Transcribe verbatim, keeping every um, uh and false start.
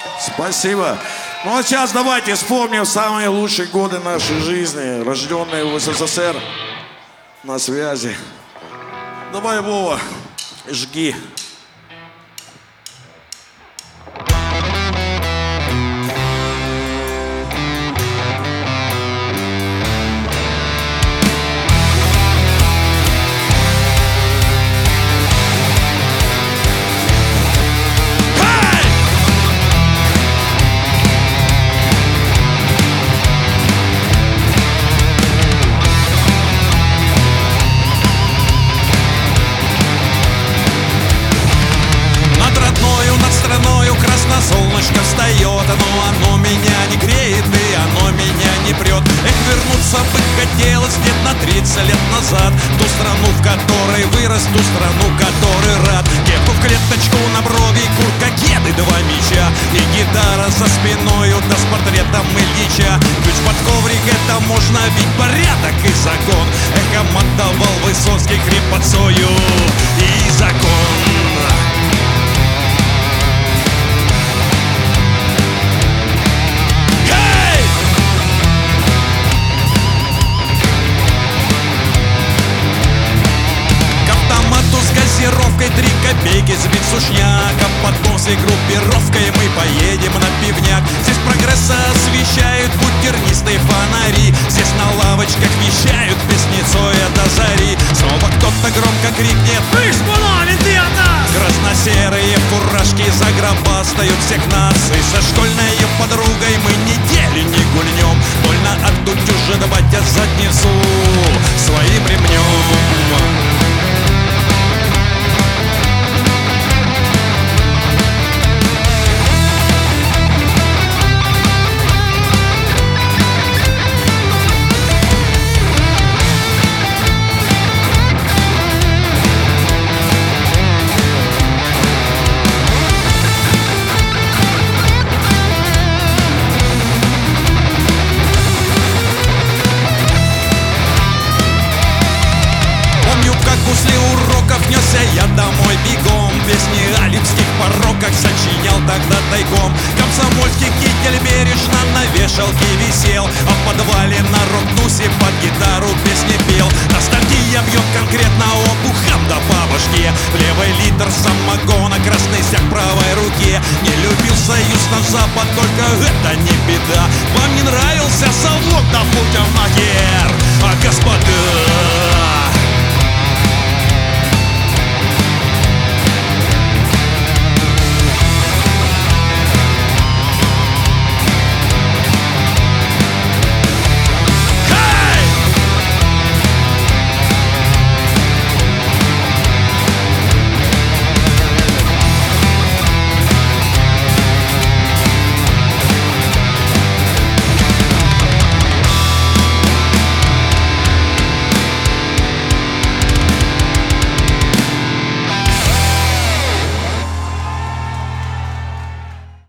Спасибо. Ну а сейчас давайте вспомним самые лучшие годы нашей жизни, рожденные в СССР. На связи. Давай, Вова, жги. Солнышко встает, но оно меня не греет и оно меня не прет. Эх, вернуться бы хотелось лет на тридцать лет назад, в ту страну, в которой вырос, ту страну, которой рад. Кепку в клеточку на брови, куртка, кеды, два мяча и гитара за спиною, да с портретом Ильича. Ключ под коврик, это можно бить порядок и закон. Эхо отдавал Высоцкий хрипотцою и закон. Газировкой три копейки сбит сушняк, а потом всей группировкой мы поедем на пивняк. Здесь прогресса освещают путь тернистые фонари, здесь на лавочках вещают песницой до зари. Снова кто-то громко крикнет: «Слышь, Булавин, ты от нас!» Красно-серые фуражки загробастают всех нас, и со школьной подругой мы недели не гульнем. Больно оттутюживать задницу своим ремнем. После уроков несся я домой бегом, песни о липских пороках сочинял тогда тайком. Комсомольский китель бережно на вешалке висел, а в подвале на рок-тусе под гитару песни пел. Ностальгия бьет конкретно обухом до по башке. В левый литр самогона, красный стяг в правой руке. Не любил союз на запад, только это не беда.